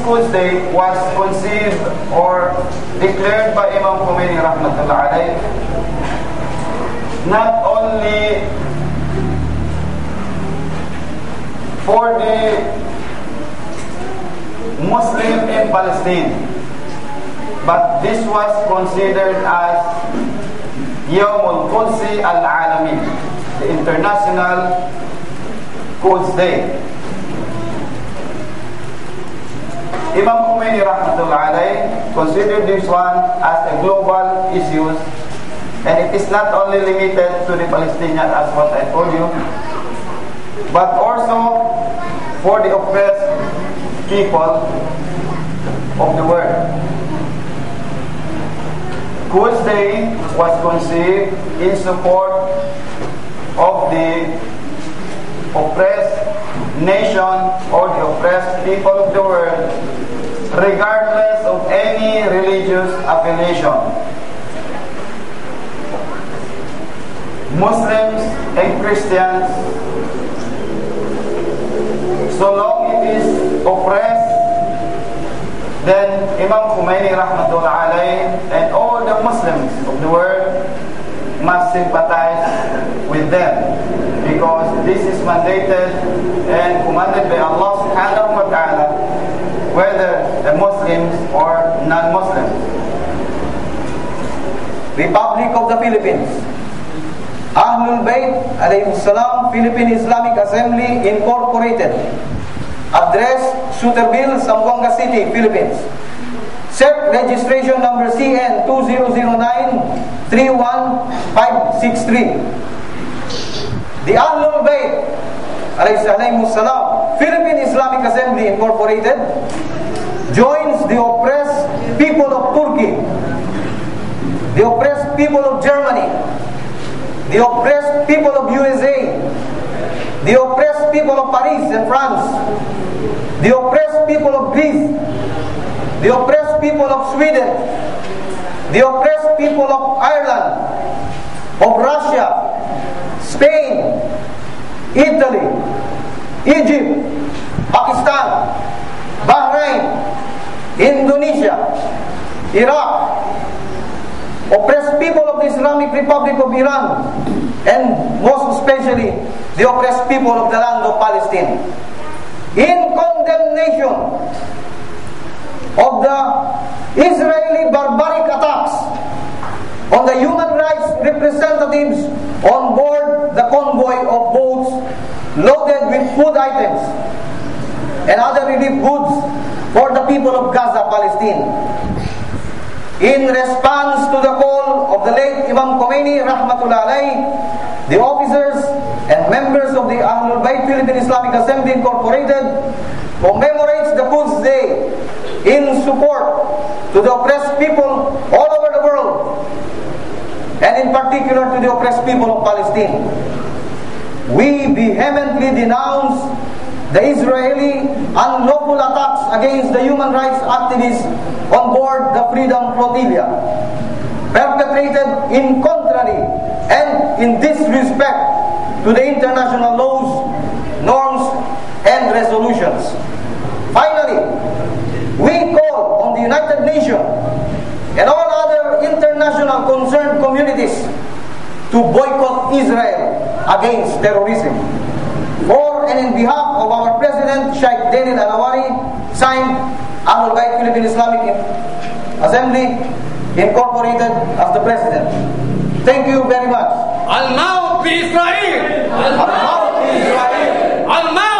Quds Day was conceived or declared by Imam Khomeini rahmatullah alayh, not only for the Muslim in Palestine, but this was considered as Yawm al-Qudsi al-Alami, the International Quds Day. Imam Khomeini rahmatullah alayh considered this one as a global issue, and it is not only limited to the Palestinians as what I told you, but also for the oppressed people of the world. Quds Day was conceived in support of the oppressed nation or the oppressed people of the world, regardless of any religious affiliation. Muslims and Christians, so long it is oppressed, then Imam Khomeini rahmatullah alayh and all the Muslims of the world must sympathize with them, because this is mandated and commanded by Allah subhanahu wa ta'ala, whether the Muslims or non-Muslims. Republic of the Philippines. Ahlul Bayt alayhi salam, Philippine Islamic Assembly Incorporated. Address, Suterville, Zamboanga City, Philippines. CERT registration number CN 2009-31563. The Ahlul Bayt alayhi salam, Philippine Islamic Assembly Incorporated, joins the oppressed people of Turkey, the oppressed people of Germany, the oppressed people of USA, the oppressed people of Paris and France, the oppressed people of Greece, the oppressed people of Sweden, the oppressed people of Ireland, of Russia, Spain, Italy, Egypt, Pakistan, Bahrain, Indonesia, Iraq, oppressed people of the Islamic Republic of Iran, and most especially the oppressed people of the land of Palestine, in condemnation of the Israeli barbaric attacks on the human rights representatives on board the convoy of boats loaded with food items and other relief goods for the people of Gaza, Palestine. In response to the call of the late Imam Khomeini rahmatullah alayh, the officers and members of the Ahlul Bayt Philippine Islamic Assembly Incorporated commemorates the Quds Day in support to the oppressed people all over the world, and in particular to the oppressed people of Palestine. We vehemently denounce the Israeli unlawful attacks against the human rights activists on board the Freedom Flotilla, perpetrated in contrary and in disrespect to the international laws, norms, and resolutions. Finally, we call on the United Nations and all other international concerned communities to boycott Israel against terrorism. For and in behalf of our President Sheikh Daniel Alawari, signed Ahlul Bayt Philippine Islamic Assembly Incorporated as the President. Thank you very much. Al-Maut bi Israel! Al-Maut bi Israel! Al-Maut!